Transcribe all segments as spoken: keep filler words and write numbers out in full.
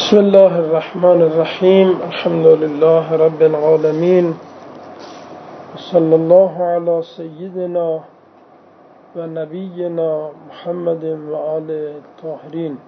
بسم الله الرحمن الرحیم. الحمد لله رب العالمین و صلی الله علی سیدنا و نبینا محمد و آل طاهرین.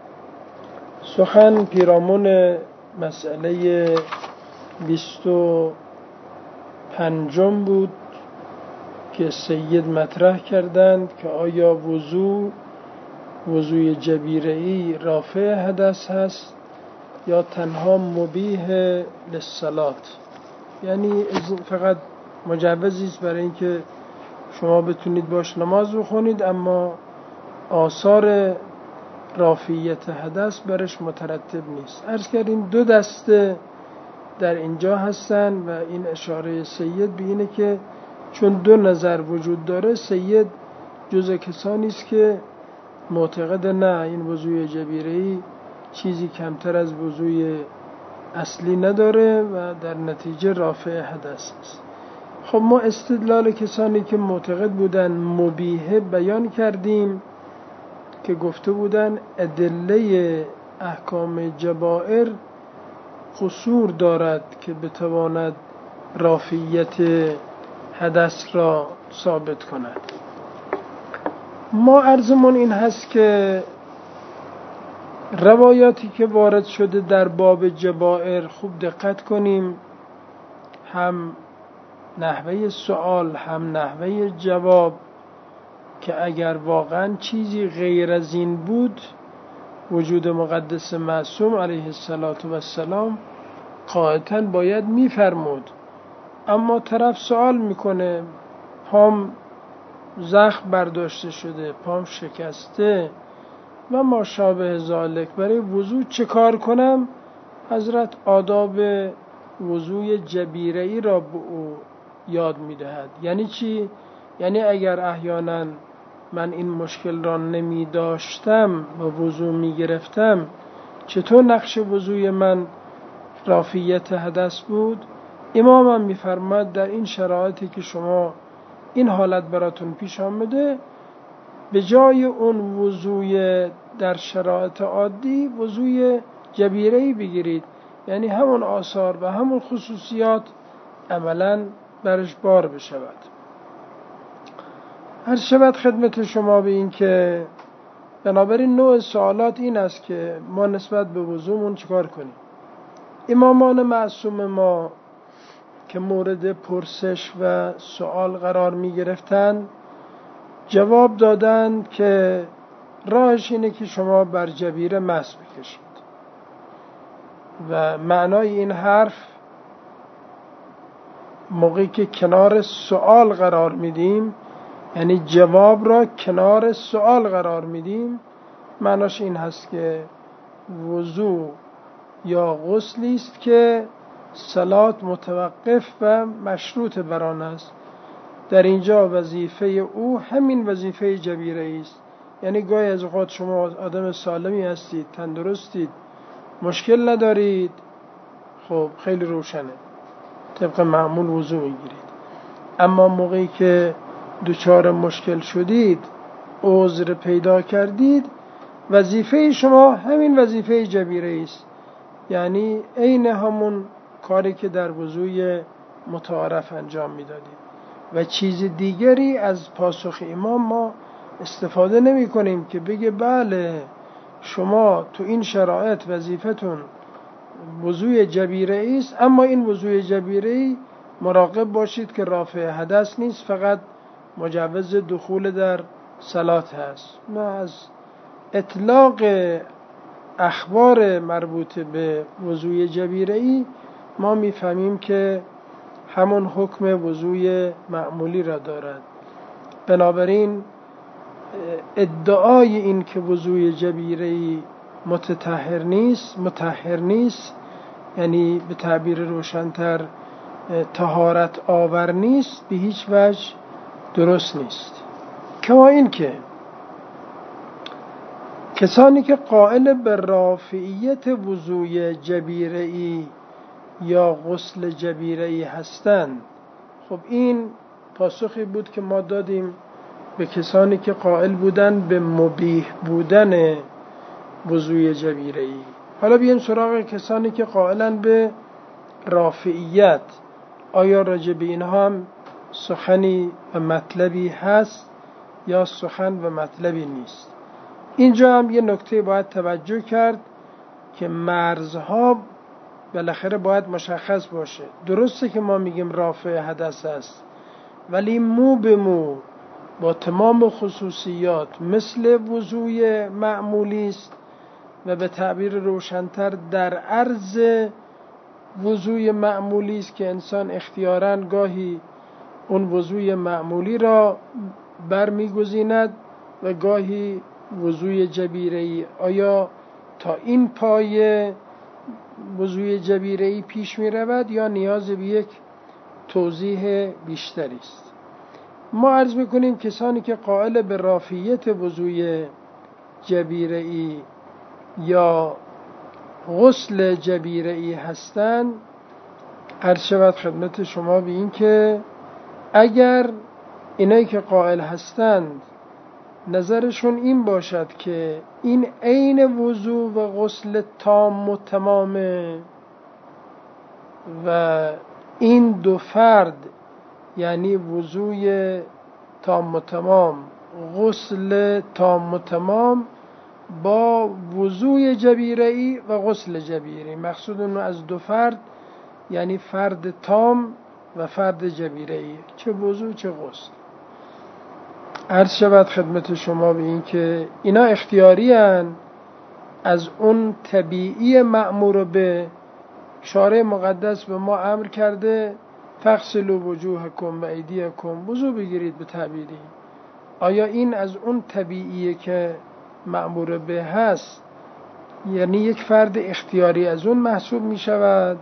سخن پیرامون مسئله بیست و پنجم بود که سید مطرح کردند که آیا وضو وضوی جبیره‌ای رافع حدث هست یا تنها مبیح للصلات، یعنی فقط مجوزی است برای اینکه شما بتونید باش نماز بخونید اما آثار رافعیت حدث برش مترتب نیست. عرض کردیم دو دسته در اینجا هستن و این اشاره سید به اینه که چون دو نظر وجود داره، سید جزء کسانی است که معتقد نه این وضوی جبیره‌ای چیزی کمتر از وضوی اصلی نداره و در نتیجه رافع حدث است. خب ما استدلال کسانی که معتقد بودن مبیح بیان کردیم که گفته بودن ادله احکام جبائر قصور دارد که بتواند رافعیت حدث را ثابت کند. ما عرضمون این هست که روایاتی که وارد شده در باب جبائر خوب دقت کنیم، هم نحوه سوال هم نحوه جواب، که اگر واقعا چیزی غیر از این بود وجود مقدس معصوم علیه السلام قاطعاً باید میفرمود، اما طرف سوال میکنه پام زخم برداشته شده، پام شکسته و ما شابه ذالک، برای وضو چه کار کنم؟ حضرت آداب وضوی جبیره‌ای را به او یاد میدهد. یعنی چی؟ یعنی اگر احیانا من این مشکل را نمی داشتم و وضو می گرفتم، چطور نقش وضوی من رافعیت حدث بود؟ امامم میفرماد در این شرایطی که شما این حالت براتون پیش آمده، به جای اون وضوی در شرایط عادی وضوی جبیره‌ای بگیرید، یعنی همون آثار و همون خصوصیات عملاً برش بار بشود. هر شود خدمت شما به این که بنابراین نوع سوالات این است که ما نسبت به وضومون چیکار کنیم. امامان معصوم ما که مورد پرسش و سوال قرار می گرفتند جواب دادند که راهش اینه که شما بر جبیره مس بکشید و معنای این حرف موقعی که کنار سوال قرار میدیم، یعنی جواب را کنار سوال قرار میدیم، معناش این هست که وضو یا غسلی است که صلات متوقف و مشروط بر آن است. در اینجا وظیفه او همین وظیفه جبیره‌ای است. یعنی گاهی از اوقات شما آدم سالمی هستید، تندرستید، مشکل ندارید، خب خیلی روشنه، طبق معمول وضو میگیرید. اما موقعی که دچار مشکل شدید، عذر پیدا کردید، وظیفه شما همین وظیفه جبیره‌ای است، یعنی عین همون کاری که در وضوی متعارف انجام میدادید و چیز دیگری از پاسخ امام ما استفاده نمی کنیم که بگه بله شما تو این شرایط وظیفتون وضوی جبیره‌ای است، اما این وضوی جبیره‌ای مراقب باشید که رافع حدث نیست، فقط مجوز دخول در صلات هست. ما از اطلاق اخبار مربوط به وضوی جبیره‌ای ما میفهمیم که همون حکم وضوی معمولی را دارد. بنابراین ادعای این که وضوی جبیره‌ای متطهر نیست مطهر نیست، یعنی به تعبیر روشن‌تر طهارت آور نیست، به هیچ وجه درست نیست. کما این که کسانی که قائل به رافعیت وضوی جبیره‌ای یا غسل جبیره‌ای هستند، خب این پاسخی بود که ما دادیم به کسانی که قائل بودن به مبیح بودن وضوی جبیره‌ای. حالا بیایم سراغ کسانی که قائلن به رافعیت. آیا راجع به اینها هم سخنی و مطلبی هست یا سخن و مطلبی نیست؟ اینجا هم یه نکته باید توجه کرد که مرزها بالاخره باید مشخص باشه. درسته که ما میگیم رافع حدث است، ولی مو به مو با تمام خصوصیات مثل وضوء معمولی است و به تعبیر روشن‌تر در عرض وضوء معمولی است که انسان اختیاراً گاهی اون وضوء معمولی را برمیگزیند و گاهی وضوء جبیره‌ای. آیا تا این پایه وضوء جبیره‌ای پیش می رود یا نیاز به یک توضیح بیشتری است؟ ما عرض میکنیم کسانی که قائل به رافعیت وضوء جبیره‌ای یا غسل جبیره‌ای هستند، عرض شود خدمت شما به این که اگر اینایی که قائل هستند نظرشون این باشد که این عین وضوء و غسل تام و تمامه و این دو فرد یعنی وضوء تام و تمام، غسل تام و تمام با وضوء جبیره‌ای و غسل جبیره‌ای، مقصود اون از دو فرد یعنی فرد تام و فرد جبیره‌ای، چه وضوء چه غسل. عرض شود خدمت شما به این که اینا اختیاری هن از اون طبیعی مأمور به. شارع مقدس به ما امر کرده فغسلوا وجوهکم و ایدیکم، وضو بگیرید به تعبیری. آیا این از اون طبیعیه که مأمور به هست، یعنی یک فرد اختیاری از اون محسوب می شود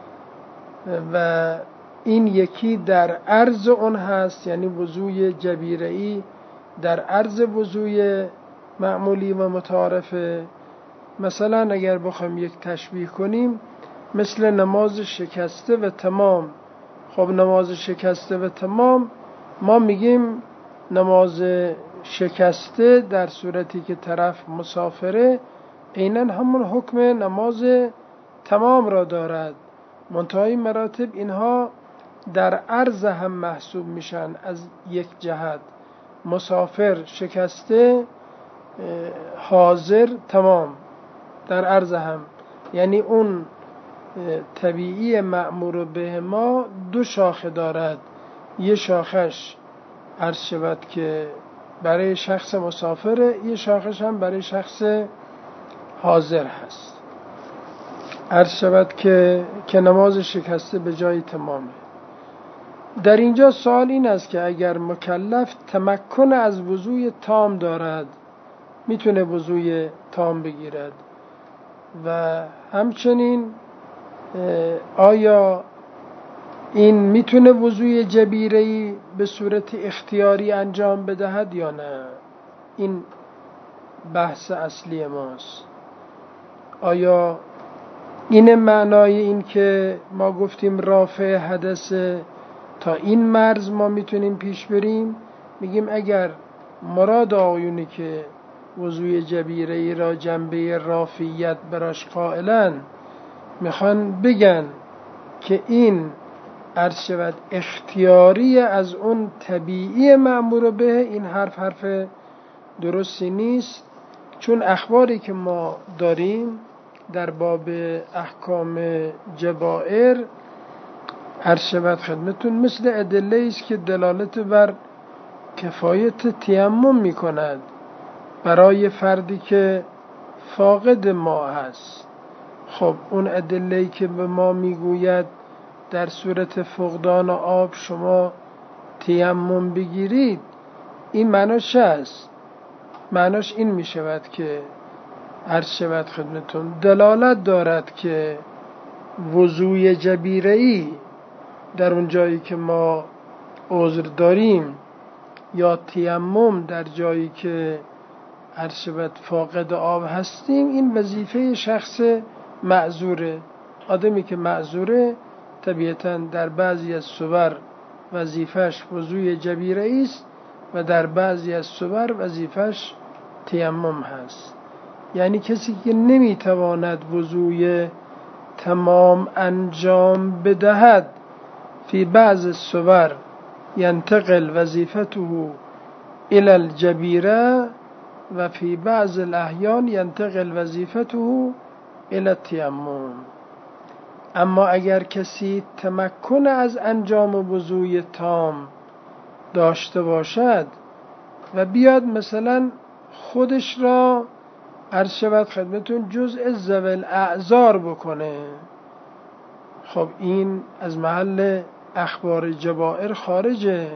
و این یکی در عرض اون هست، یعنی وضوء جبیره‌ای در عرض وضوء معمولی و متعارفه. مثلا اگر بخوایم یک تشبیه کنیم مثل نماز شکسته و تمام. خب نماز شکسته و تمام ما میگیم نماز شکسته در صورتی که طرف مسافره عیناً همون حکم نماز تمام را دارد، منتهای مراتب اینها در عرض هم محسوب میشن. از یک جهت مسافر شکسته، حاضر تمام در عرض هم، یعنی اون طبیعی مأمور به ما دو شاخه دارد. یه شاخش عرض شود که برای شخص مسافره، یه شاخش هم برای شخص حاضر هست. عرض شود که که نماز شکسته به جای تمامه. در اینجا سوال این است که اگر مکلف تمکن از وضوء تام دارد میتونه وضوء تام بگیرد و همچنین آیا این میتونه وضوء جبیره‌ای به صورت اختیاری انجام بدهد یا نه؟ این بحث اصلی ماست. آیا این معنای این که ما گفتیم رافع حدث تا این مرز ما میتونیم پیش بریم؟ میگیم اگر مراد آقایونی که وضوء جبیره‌ای را جنبه رافعیت براش قائلن میخوان بگن که این عرض شود اختیاری از اون طبیعی مأمور به، این حرف حرف درستی نیست، چون اخباری که ما داریم در باب احکام جبائر عرض شود خدمتون مثل ادله است که دلالت بر کفایت تیمم می کند برای فردی که فاقد ما هست. خب اون ادله‌ای که به ما میگوید در صورت فقدان آب شما تیمم بگیرید، این معناش است؟ معناش این می شود که عرض شود خدمتون دلالت دارد که وضوء جبیره‌ای در اون جایی که ما عذر داریم یا تیمم در جایی که عرض شود فاقد آب هستیم، این وظیفه شخص معذوره. آدمی که معذوره طبیعتاً در بعضی از صور وظیفش وضوء جبیره‌ای است و در بعضی از صور وظیفش تیمم هست. یعنی کسی که نمیتواند وضوء تمام انجام بدهد فی بعض الصور ینتقل وظیفته الى الجبیره و فی بعض الاحیان ینتقل وظیفته الى التیمم. اما اگر کسی تمکن از انجام وضوء تام داشته باشد و بیاد مثلا خودش را عرض شود خدمتون جزء ذوی الاعذار بکنه، خب این از محل اخبار جبائر خارجه،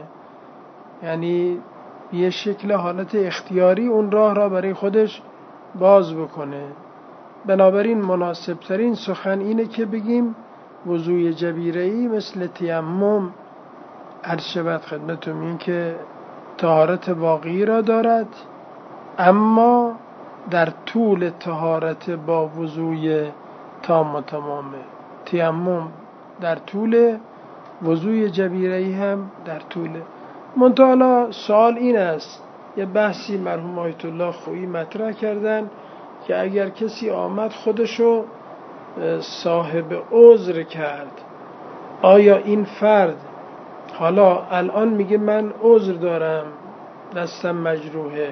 یعنی یه شکل حالت اختیاری اون راه را برای خودش باز بکنه. بنابراین مناسب ترین سخن اینه که بگیم وضوء جبیره‌ای مثل تیمم عرض شود خدمتون این که طهارت باقی را دارد، اما در طول طهارت با وضوء تام و تمامه. تیمم در طول، وضوء جبیره‌ای هم در طول. منتها سوال این است، یه بحثی مرحوم آیت الله خویی مطرح کردن که اگر کسی آمد خودشو صاحب عذر کرد، آیا این فرد حالا الان میگه من عذر دارم، دستم مجروحه،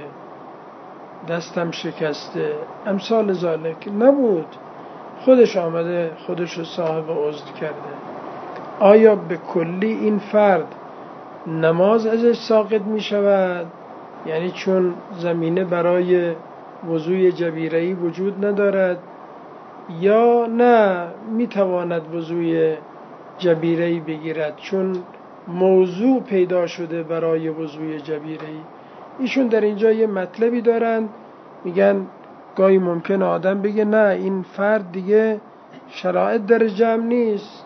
دستم شکسته، امثال ذالک، نبود خودش آمده خودشو صاحب عذر کرده، آیا به کلی این فرد نماز ازش ساقط می شود؟ یعنی چون زمینه برای وضوء جبیره‌ای وجود ندارد، یا نه می تواند وضوء جبیره‌ای بگیرد چون موضوع پیدا شده برای وضوء جبیره‌ای؟ ایشون در اینجا یه مطلبی دارن، میگن گاهی ممکن آدم بگه نه این فرد دیگه شرایط در جمع نیست،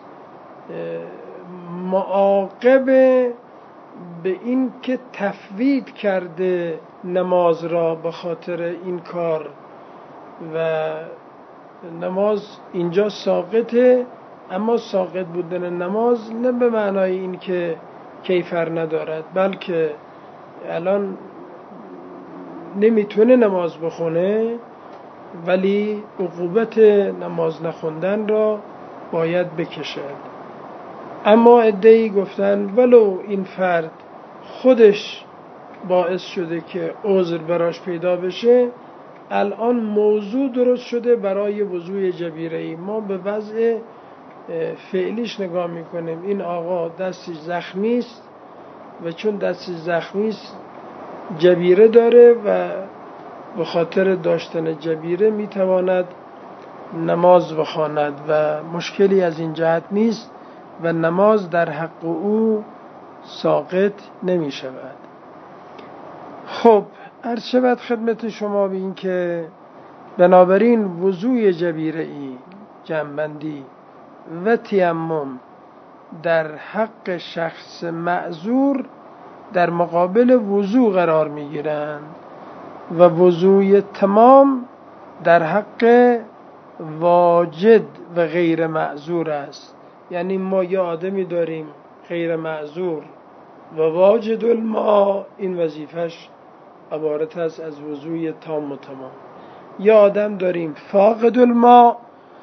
معاقب به این که تفویت کرده نماز را به خاطر این کار و نماز اینجا ساقطه، اما ساقط بودن نماز نه به معنای این که کیفر ندارد، بلکه الان نمیتونه نماز بخونه ولی عقوبت نماز نخوندن را باید بکشد. اما عده‌ای گفتن ولو این فرد خودش باعث شده که عذر براش پیدا بشه، الان موضوع درست شده برای وضوء جبیره‌ای. ما به وضع فعلیش نگاه میکنیم، این آقا دستش زخمی است و چون دستش زخمی است جبیره داره و به خاطر داشتن جبیره میتواند نماز بخواند و مشکلی از این جهت نیست و نماز در حق او ساقط نمی شود. خب عرض شود خدمت شما به این که بنابراین وضوء جبیره‌ای، جنبندی و تیمم در حق شخص معذور در مقابل وضوء قرار می گیرند و وضوء تمام در حق واجد و غیر معذور است. یعنی ما یه آدمی داریم غیر معذور و واجد الماء، این وظیفش عبارت است از وضوء تام و تمام. یا آدم داریم فاقد الماء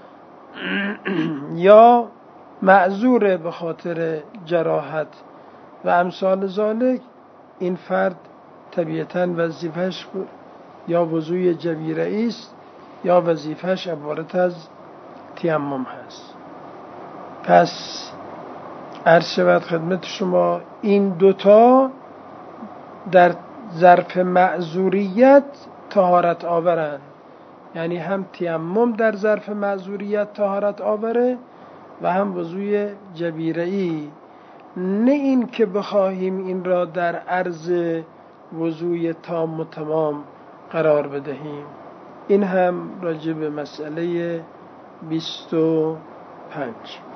یا معذور به خاطر جراحت و امثال ذالک، این فرد طبیعتاً وظیفش یا وضوء جبیره‌ای است یا وظیفش عبارت از تیمم هست. پس عرض شود خدمت شما این دوتا در ظرف معذوریت طهارت آورند، یعنی هم تیمم در ظرف معذوریت طهارت آوره و هم وضوء جبیره‌ای. نه این که بخواهیم این را در عرض وضوء تام و تمام قرار بدهیم. این هم راجع به مسئله بیست و پنج.